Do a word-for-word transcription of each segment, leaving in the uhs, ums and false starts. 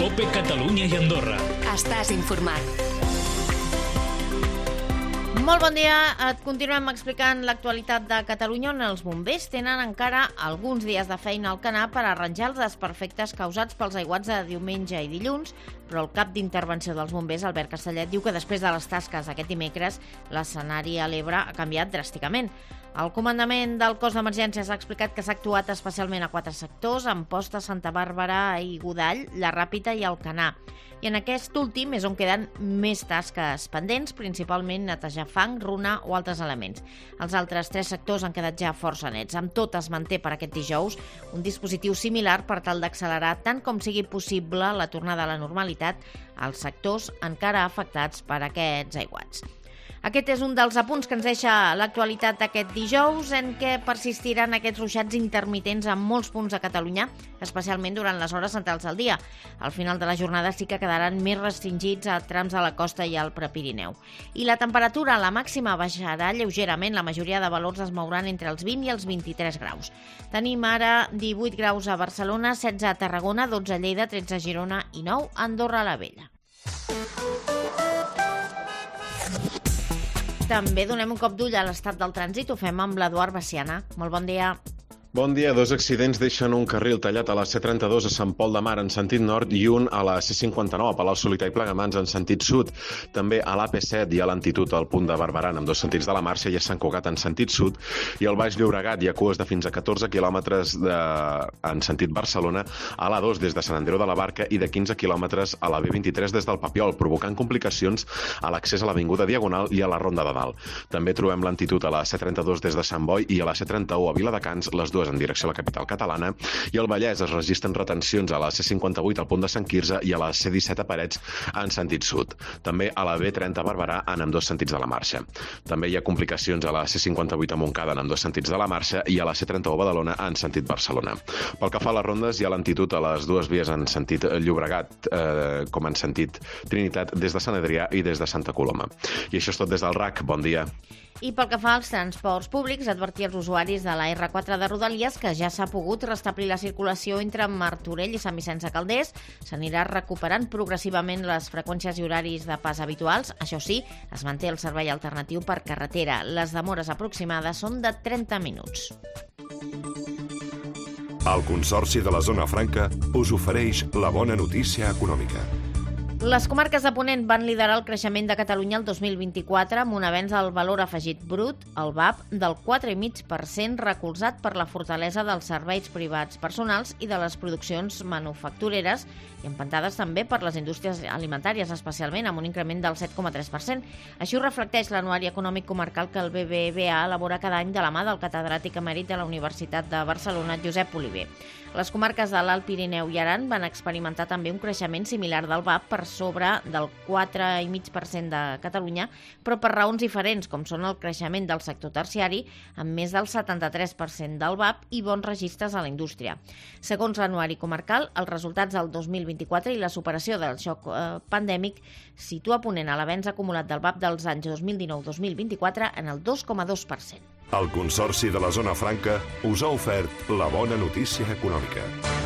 COPE Catalunya i Andorra. Estàs informat. Molt bon dia. Et continuem explicant l'actualitat de Catalunya, on els bombers tenen encara alguns dies de feina al canà per arranjar els desperfectes causats pels aiguats de diumenge i dilluns, però el cap d'intervenció dels bombers, Albert Castellet, diu que després de les tasques aquest dimecres l'escenari a l'Ebre ha canviat dràsticament. El comandament del cos d'emergències ha explicat que s'ha actuat especialment a quatre sectors: Amposta, Santa Bàrbara i Godall, la Ràpita i el Canà. I en aquest últim és on queden més tasques pendents, principalment netejar fang, runa o altres elements. Els altres tres sectors han quedat ja força nets. Amb tot, es manté per aquest dijous un dispositiu similar per tal d'accelerar tant com sigui possible la tornada a la normalitat als sectors encara afectats per aquests aiguats. Aquest és un dels apunts que ens deixa l'actualitat d'aquest dijous, en què persistiran aquests ruixats intermitents en molts punts de Catalunya, especialment durant les hores centrals del dia. Al final de la jornada sí que quedaran més restringits a trams de la costa i al Prepirineu. I la temperatura, la màxima, baixarà lleugerament. La majoria de valors es mouran entre els vint i els vint-i-tres graus. Tenim ara divuit graus a Barcelona, setze a Tarragona, dotze a Lleida, tretze a Girona i nou a Andorra la Vella. També donem un cop d'ull a l'estat del trànsit. Ho fem amb l'Eduard Veciana. Molt bon dia. Bon dia. Dos accidents deixen un carril tallat a la C trenta-dos a Sant Pol de Mar en sentit nord i un a la C cinquanta-nou a Palau-solità i Plegamans en sentit sud. També a l'A P set hi ha lentitud al punt de Barberà en dos sentits de la marxa i a Sant Cugat en sentit sud, i al Baix Llobregat hi ha cues de fins a catorze quilòmetres de... en sentit Barcelona, a l'A dos des de Sant Andreu de la Barca i de quinze quilòmetres a la B vint-i-tres des del Papiol, provocant complicacions a l'accés a l'Avinguda Diagonal i a la Ronda de Dalt. També trobem lentitud a la C trenta-dos des de Sant Boi i a la C trenta-u a Viladecans, les dues en direcció a la capital catalana, i al Vallès es registren retencions a la C cinquanta-vuit al punt de Sant Quirze i a la C disset a Parets en sentit sud. També a la B trenta a Barberà en ambdós sentits de la marxa. També hi ha complicacions a la C cinquanta-vuit a Montcada en ambdós sentits de la marxa i a la C trenta-u a Badalona en sentit Barcelona. Pel que fa a les rondes, hi ha lentitud a les dues vies en sentit Llobregat eh, com en sentit Trinitat des de Sant Adrià i des de Santa Coloma. I això és tot des del R A C. Bon dia. I pel que fa als transports públics, advertir els usuaris de la R quatre de Rodalies que ja s'ha pogut restablir la circulació entre Martorell i Sant Vicenç de Calders. S'anirà recuperant progressivament les freqüències i horaris de pas habituals. Això sí, es manté el servei alternatiu per carretera. Les demores aproximades són de trenta minuts. El Consorci de la Zona Franca us ofereix la bona notícia econòmica. Les comarques de Ponent van liderar el creixement de Catalunya el dos mil vint-i-quatre amb un avenç al valor afegit brut, el V A P, del quatre coma cinc per cent, recolzat per la fortalesa dels serveis privats personals i de les produccions manufactureres i empentades també per les indústries alimentàries, especialment amb un increment del set coma tres per cent. Així ho reflecteix l'anuari econòmic comarcal que el B B V A elabora cada any de la mà del catedràtic emèrit de la Universitat de Barcelona, Josep Oliver. Les comarques de l'Alt Pirineu i Aran van experimentar també un creixement similar del V A P per sobre del quatre coma cinc per cent de Catalunya, però per raons diferents, com són el creixement del sector terciari, amb més del setanta-tres per cent del V A P i bons registres a la indústria. Segons l'anuari comarcal, els resultats del dos mil vint-i-quatre i la superació del xoc eh, pandèmic situa Ponent a l'avenç acumulat del V A P dels anys dos mil dinou dos mil vint-i-quatre en el dos coma dos per cent. El Consorci de la Zona Franca us ha ofert la bona notícia econòmica.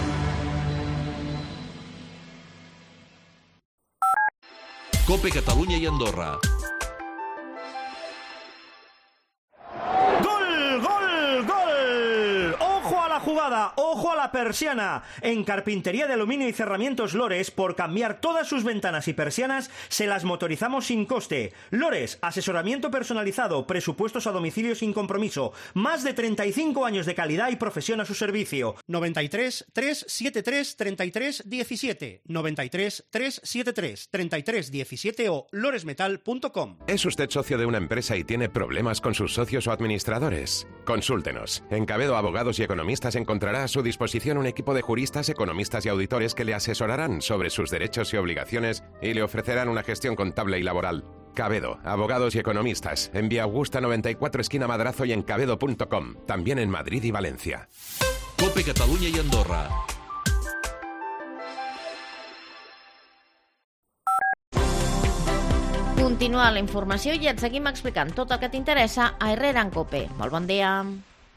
COPE Catalunya i Andorra. ¡Gol, gol, gol! ¡Ojo a la jugada! ¡Ojo a la persiana! En Carpintería de Aluminio y Cerramientos Lores, por cambiar todas sus ventanas y persianas, se las motorizamos sin coste. Lores, asesoramiento personalizado, presupuestos a domicilio sin compromiso, más de treinta y cinco años de calidad y profesión a su servicio. noventa y tres, trescientos setenta y tres, treinta y tres diecisiete, noventa y tres, trescientos setenta y tres, treinta y tres diecisiete o loresmetal punto com. ¿Es usted socio de una empresa y tiene problemas con sus socios o administradores? Consúltenos. En Cabedo Abogados y Economistas encontrará a su disposición un equipo de juristas, economistas y auditores que le asesorarán sobre sus derechos y obligaciones y le ofrecerán una gestión contable y laboral. Cabedo, Abogados y Economistas, en Vía Augusta noventa y cuatro esquina Madrazo y en cabedo punto com, también en Madrid y Valencia. COPE Catalunya i Andorra. Continua la informació i et seguim explicant tot el que t'interessa a Herrera en COPE. Molt bon dia.